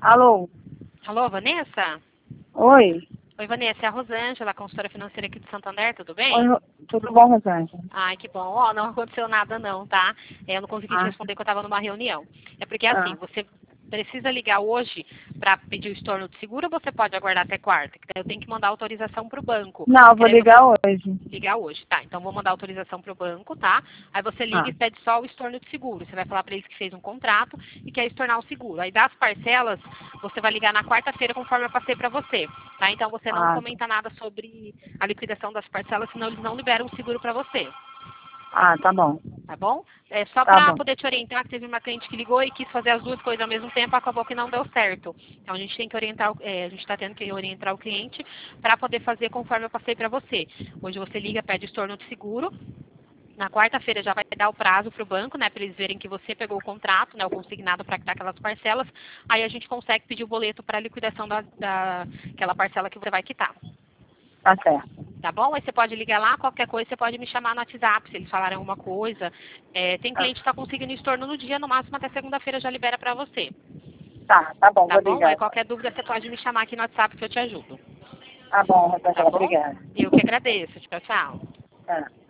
Alô? Alô, Vanessa? Oi? Oi, Vanessa, é a Rosângela, consultora financeira aqui de Santander, tudo bem? Oi, tudo bom, Rosângela? Ai, que bom. Ó, não aconteceu nada não, tá? Eu não consegui te responder porque eu estava numa reunião. É porque assim, você precisa ligar hoje para pedir o estorno de seguro ou você pode aguardar até quarta? Que daí eu tenho que mandar autorização para o banco. Não, eu Que vou daí ligar você hoje. ligar hoje, tá? Então vou mandar autorização para o banco, tá? Aí você liga Ah, e pede só o estorno de seguro. Você vai falar para eles que fez um contrato e quer estornar o seguro. Aí das parcelas, você vai ligar na quarta-feira conforme eu passei para você, tá? Então você não ah, comenta nada sobre a liquidação das parcelas, senão eles não liberam o seguro para você. tá bom. Tá bom? É só Tá para bom. poder te orientar, que teve uma cliente que ligou e quis fazer as duas coisas ao mesmo tempo, acabou que não deu certo. Então a gente tem que orientar, a gente está tendo que orientar o cliente para poder fazer conforme eu passei para você. Hoje você liga, pede estorno de seguro. Na quarta-feira já vai dar o prazo para o banco, né, para eles verem que você pegou o contrato, né, o consignado para quitar aquelas parcelas. Aí a gente consegue pedir o boleto para a liquidação daquela parcela que você vai quitar. Tá certo. Tá bom? Aí você pode ligar lá, qualquer coisa você pode me chamar no WhatsApp, se eles falarem alguma coisa. Tem Tá, cliente que está conseguindo estorno no dia, no máximo até segunda-feira já libera para você. tá bom, Tá vou bom? Aí ligar. qualquer dúvida você pode me chamar aqui no WhatsApp que eu te ajudo. Tá bom, Tá Rosângela, bom? obrigada. Eu que agradeço. Tchau, tchau. Tá.